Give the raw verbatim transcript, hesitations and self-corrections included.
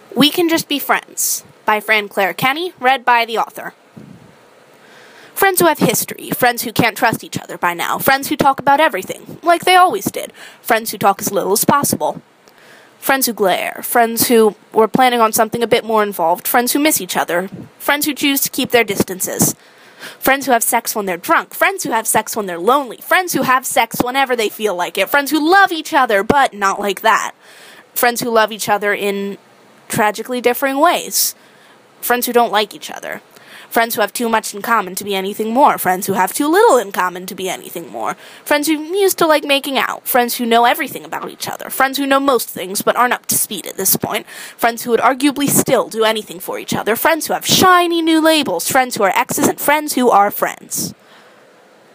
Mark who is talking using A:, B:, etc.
A: We Can Just Be Friends by Fran Claire Kenny, read by the author. Friends who have history, friends who can't trust each other by now, friends who talk about everything, like they always did, friends who talk as little as possible. Friends who glare, friends who were planning on something a bit more involved, friends who miss each other, friends who choose to keep their distances. Friends who have sex when they're drunk, friends who have sex when they're lonely, friends who have sex whenever they feel like it, friends who love each other, but not like that. Friends who love each other in tragically differing ways. Friends who don't like each other. Friends who have too much in common to be anything more. Friends who have too little in common to be anything more. Friends who used to like making out. Friends who know everything about each other. Friends who know most things but aren't up to speed at this point. Friends who would arguably still do anything for each other. Friends who have shiny new labels. Friends who are exes and friends who are friends.